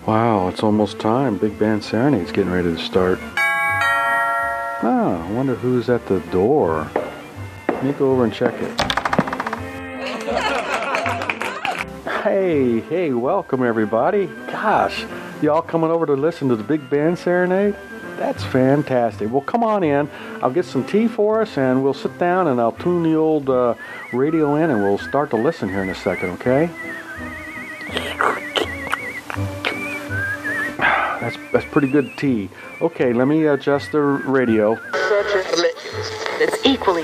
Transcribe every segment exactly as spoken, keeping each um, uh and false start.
Wow, it's almost time. Big Band Serenade's getting ready to start. Ah, I wonder who's at the door. Let me go over and check it. Hey, hey, welcome everybody. Gosh, y'all coming over to listen to the Big Band Serenade? That's fantastic. Well, come on in. I'll get some tea for us and we'll sit down and I'll tune the old uh, radio in and we'll start to listen here in a second, okay? That's, that's pretty good tea. Okay, let me adjust the radio. It's equally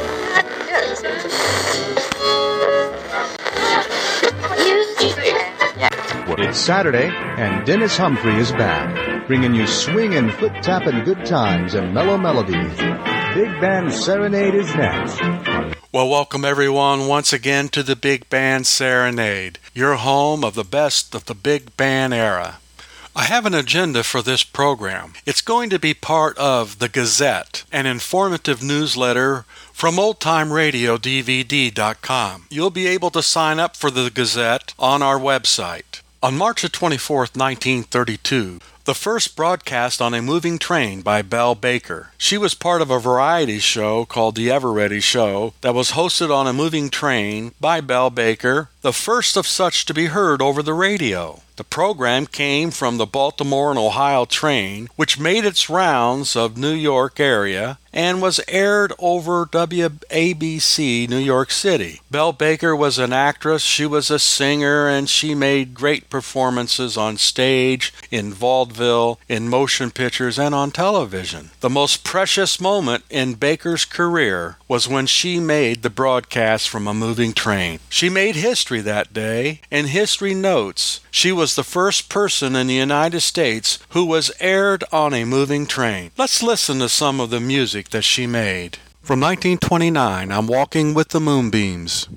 It's Saturday, and Dennis Humphrey is back, bringing you swing and foot-tapping good times and mellow melodies. Big Band Serenade is next. Well, welcome everyone once again to the Big Band Serenade, your home of the best of the big band era. I have an agenda for this program. It's going to be part of The Gazette, an informative newsletter from old time radio D V D dot com. You'll be able to sign up for The Gazette on our website. On March twenty-fourth, nineteen thirty-two, the first broadcast on a moving train by Belle Baker. She was part of a variety show called The Ever Ready Show that was hosted on a moving train by Belle Baker, the first of such to be heard over the radio. The program came from the Baltimore and Ohio train, which made its rounds of New York area and was aired over W A B C New York City. Belle Baker was an actress, she was a singer, and she made great performances on stage, in vaudeville, in motion pictures, and on television. The most precious moment in Baker's career was when she made the broadcast from a moving train. She made history that day, and history notes she was the first person in the United States who was aired on a moving train. Let's listen to some of the music that she made. From nineteen twenty-nine, I'm Walking with the Moonbeams.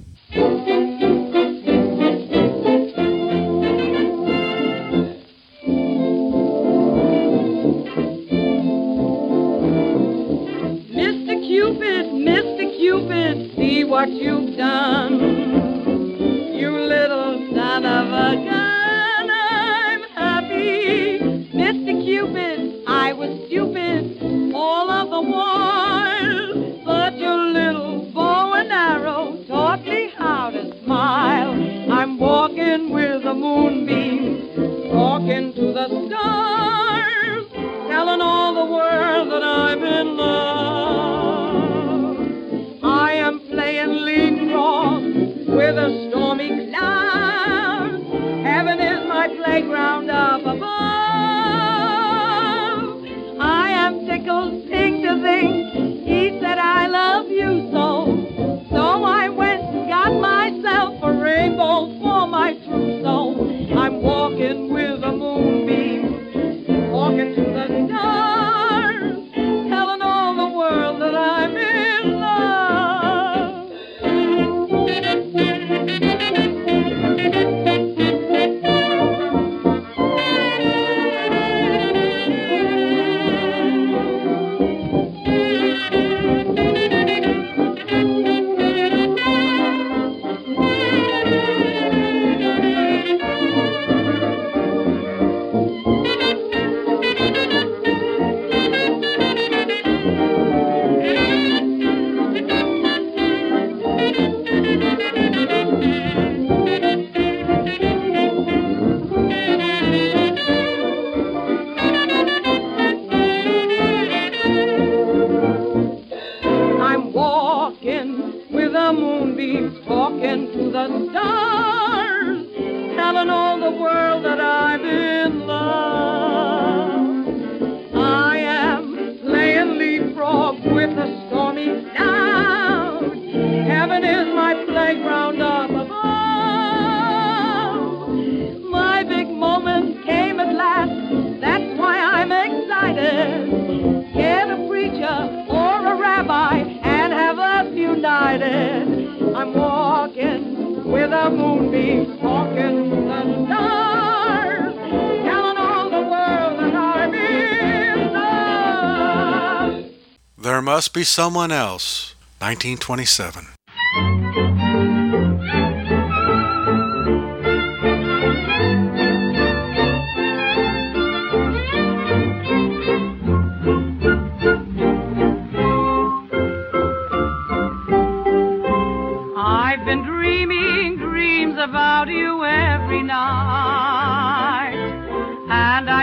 Mister Cupid, Mister Cupid, see what you've done. You little son of a gun, I'm happy. Mister Cupid, I was stupid all of the while, but your little bow and arrow taught me how to smile. I'm walking with the moonbeams, talking to the stars, telling all the world that I'm in love. I am playing leapfrog with a stormy cloud. Heaven is my playground up above. I am tickled pink to think he said I love you so. So I went and got myself a rainbow for my trousseau. I'm walking with a moonbeam, walking to the stars, telling all the world that I'm in love. I'm walking with a moonbeam, talking to the stars, telling all the world that I'm in love. I am playing leapfrog with a stormy cloud. Heaven is my playground up above. My big moment came at last, that's why I'm excited. Get a preacher or a rabbi and have us united. I'm walking with a moonbeam, talking to the stars, telling all the world that I'm in love. There Must Be Someone Else, nineteen twenty-seven.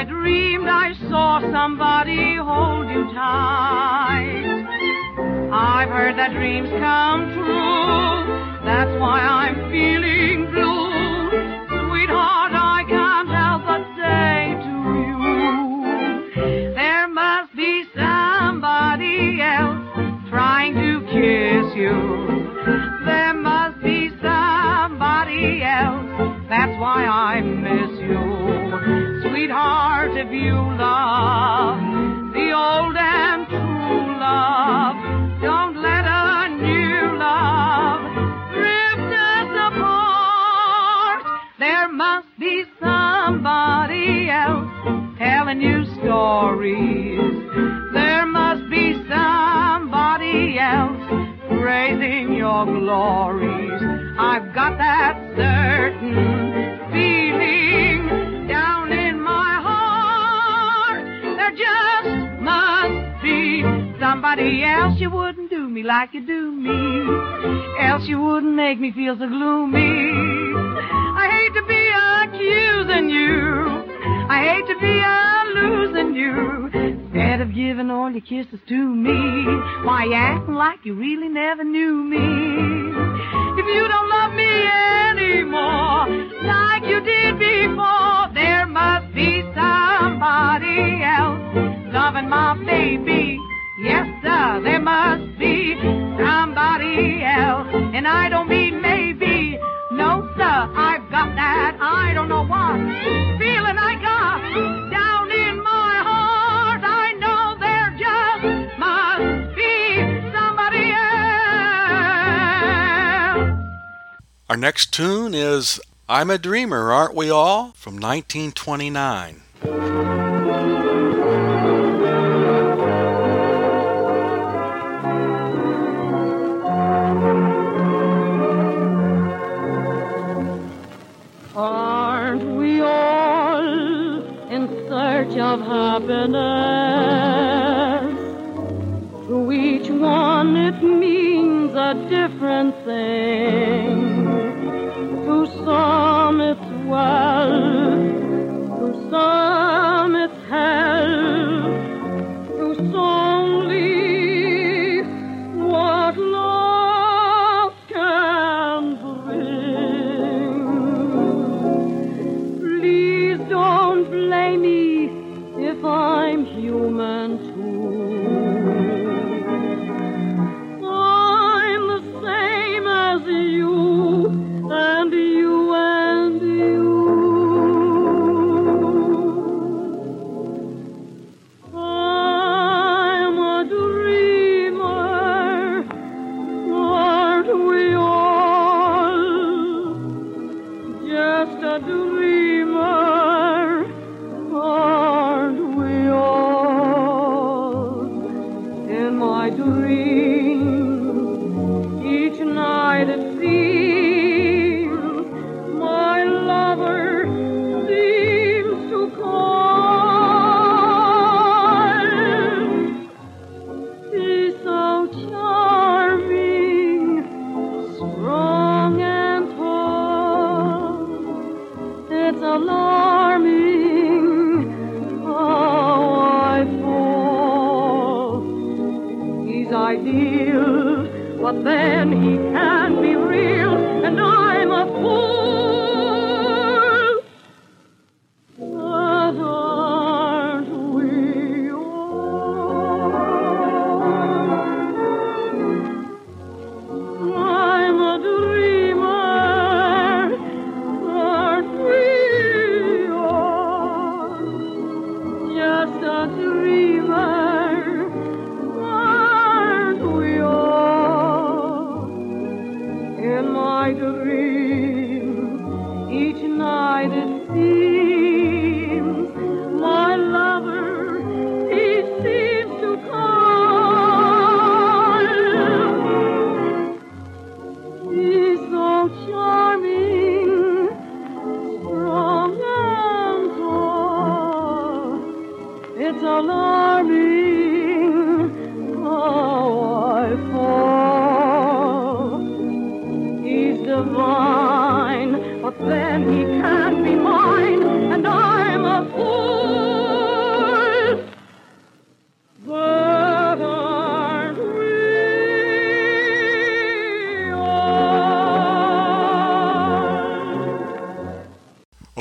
dreamed I saw somebody hold you tight. I've heard that dreams come true. That's why I'm feeling blue. Sweetheart, I can't help but say to you, there must be somebody else trying to kiss you. There must be somebody else. That's why I miss you. Sweetheart, if you love the old and true love, don't let a new love drift us apart. There must be somebody else telling you stories. There must be somebody else praising your glories. I've got that certain feeling down in my heart. There just must be somebody else. You wouldn't do me like you do me, else you wouldn't make me feel so gloomy. I hate to be accusing you, I hate to be a losing you. Instead of giving all your kisses to me, why you acting like you really never knew me? If you don't love me anymore like you did before, there must be somebody else loving my baby. Yes, sir, there must be somebody else. And I don't mean maybe, no, sir, I've got that, I don't know what feeling I got down in my heart. I know there just must be somebody else. Our next tune is I'm a Dreamer, Aren't We All? From nineteen twenty-nine. Aren't we all in search of happiness? To each one it means a different thing. To some it's well, to some it's hell, to some only what love can bring. Please don't blame me if I'm human too. I'm the same as you, and you and you. I'm a dreamer, aren't we all? Just a dreamer, aren't we all? In my dreams, each night it seems my lover seems to call. He's so charming, strong and tall. It's alarming how I fall. He's ideal, but then he can't be real, and I'm a fool. But aren't we all? I'm a dreamer, aren't we all? Just a dreamer, aren't we all? In my dreams, each night it seems my lover, he seems to call. He's so charming, strong and tall. It's alarming how I fall. He's divine, but then he can't be mine, and I'm a fool.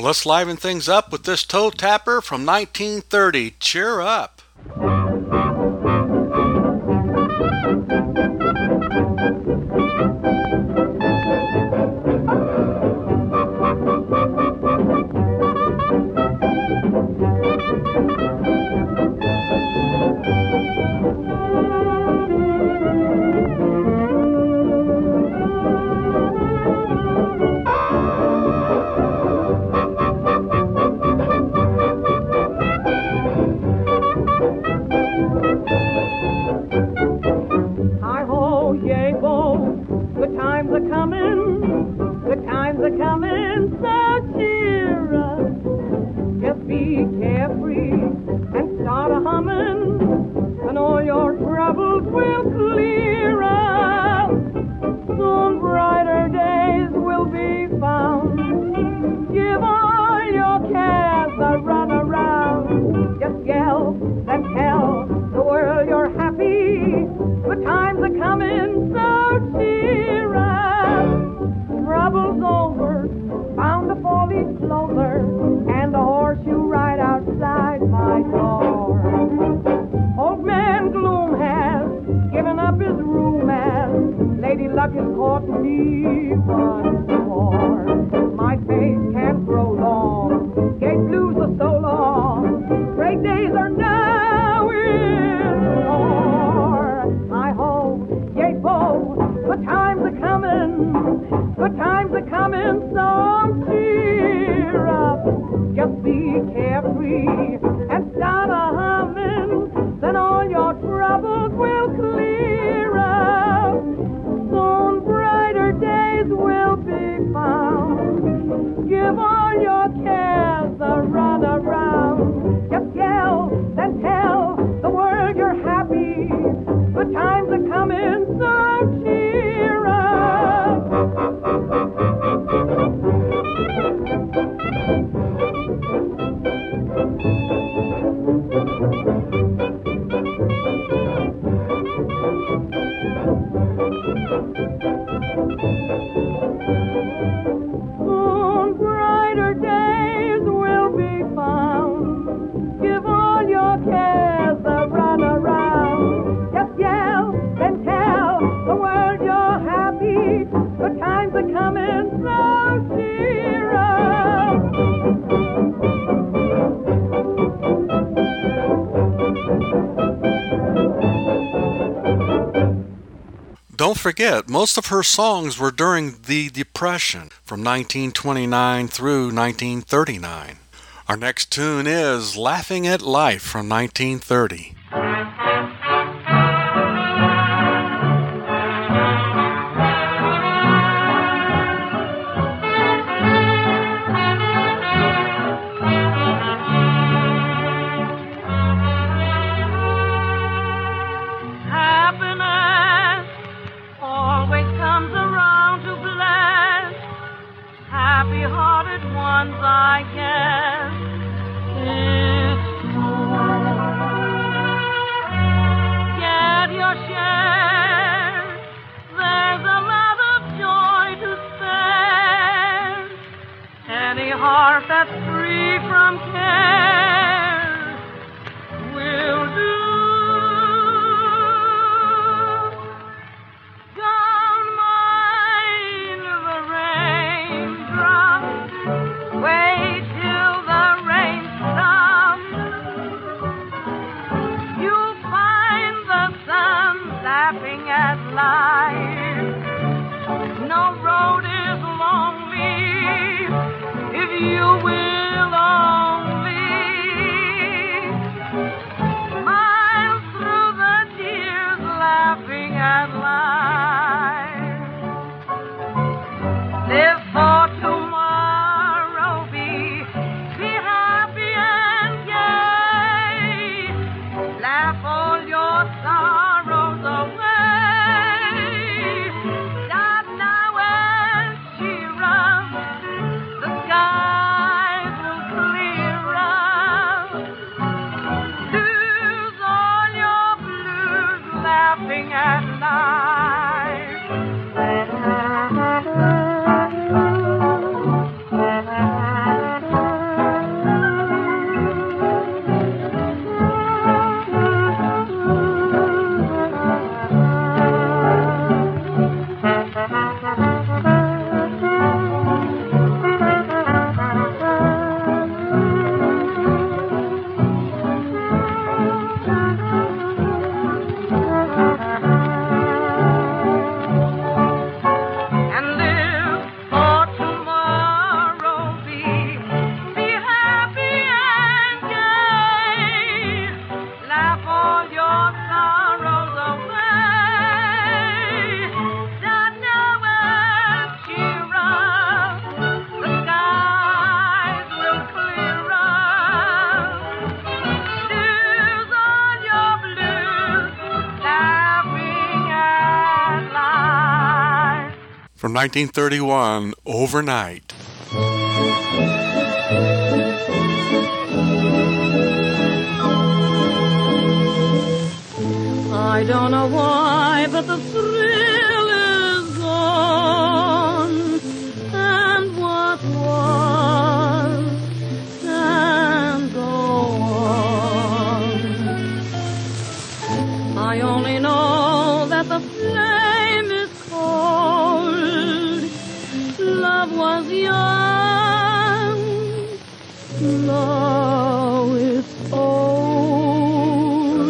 let's liven things up with this toe tapper from nineteen thirty. Cheer up. Don't forget, most of her songs were during the Depression from nineteen twenty-nine through nineteen thirty-nine. Our next tune is Laughing at Life from nineteen thirty. Happy-hearted ones, I guess it's true. Get your share. There's a lot of joy to spare. Any heart that's free from care will do. Wait till the rain stops. You'll find the sun laughing at life. No road is lonely if you will only from nineteen thirty-one, Overnight. I don't know why, but the thrill is gone, and what was can't go on. I only know that the flame is cold. Love was young, now it's old.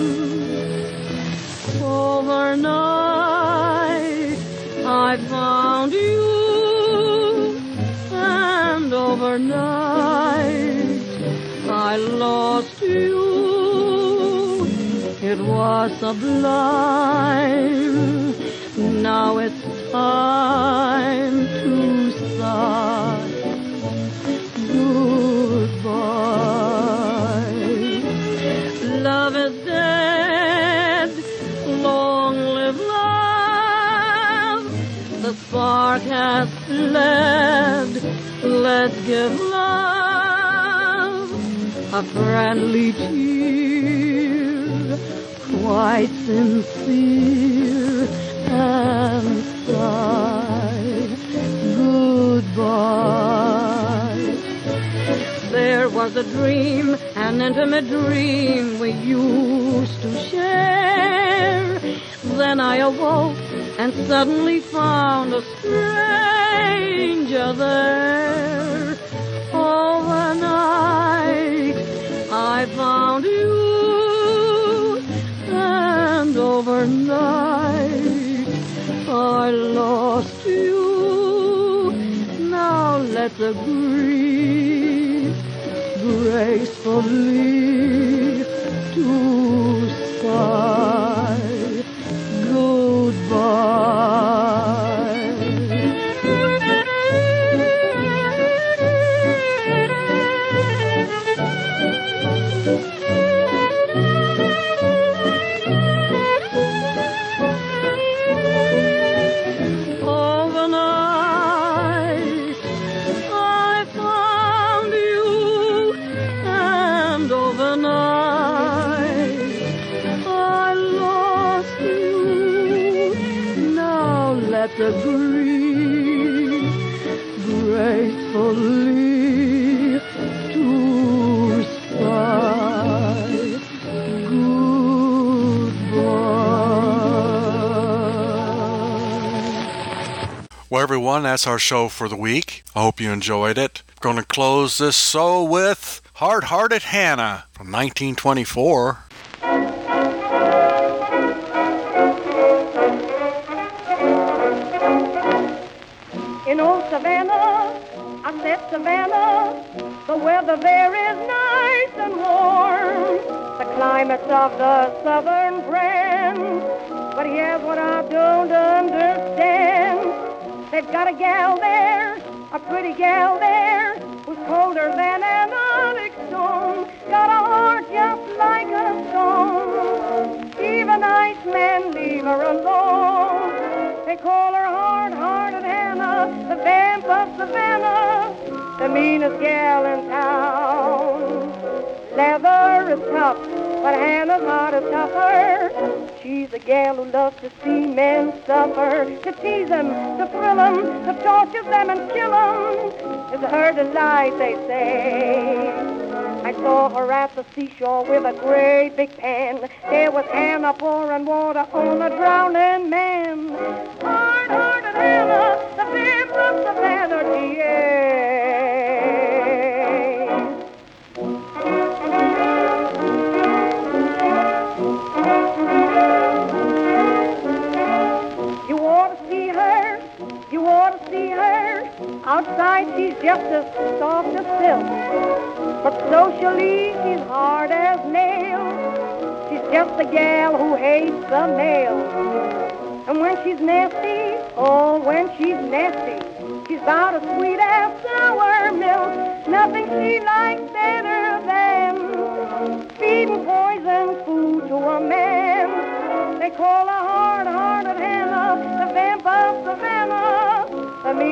Overnight I found you, and overnight I lost you. It was sublime. Now it's time to sigh goodbye. Love is dead. Long live love. The spark has fled. Let's give love a friendly cheer, quite sincere, and sigh goodbye. There was a dream, an intimate dream we used to share. Then I awoke and suddenly found a stranger there. Overnight I found you, and overnight I lost you. Now let's agree gracefully to sigh goodbye. Overnight I found you, and overnight I lost you. Now let's agree gracefully to sigh goodbye. Well, everyone, that's our show for the week. I hope you enjoyed it. Going to close this show with Hard-Hearted Hannah from nineteen twenty-four. In old Savannah, I said Savannah, the weather there is nice and warm, the climate's of the southern brand. But here's what I don't understand. They've got a gal there, a pretty gal there, who's colder than an onyx stone, got a heart just like a stone. Even ice men leave her alone. They call her hard-hearted Hannah, the vamp of Savannah, the meanest gal in town. Leather is tough, but Hannah's heart is tougher. She's a gal who loves to see men suffer, to tease them, to thrill them, to torture them and kill them. It's her delight, they say. I saw her at the seashore with a great big pan. There was Hannah pouring water on a drowning man. Hard-hearted Hannah, the vamp of Savannah, G A. You ought to see her, you ought to see her. Outside she's just as soft as silk, but socially she's hard as nails. She's just a gal who hates the male. And when she's nasty, oh, when she's nasty, she's about as sweet as sour milk. Nothing she likes better than feeding poison food to a man. They call her hard-hearted Hannah, the vamp of Savannah.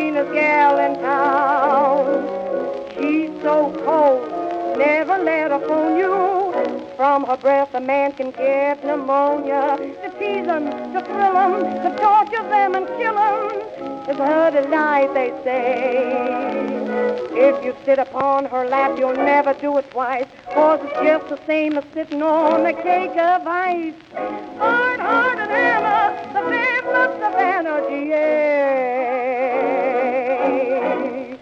meanest gal in town. She's so cold, never let her phone you. From her breath a man can get pneumonia. To tease them, to thrill them, to torture them and kill them is her delight, they say. If you sit upon her lap, you'll never do it twice, 'cause it's just the same as sitting on a cake of ice. Hard-hearted Hannah, the faithless Savannah, G A.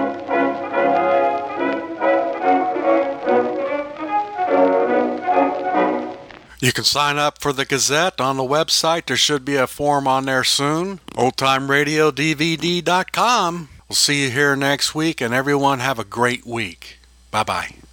You can sign up for the Gazette on the website. There should be a form on there soon. old time radio d v d dot com. We'll see you here next week, and everyone have a great week. Bye-bye.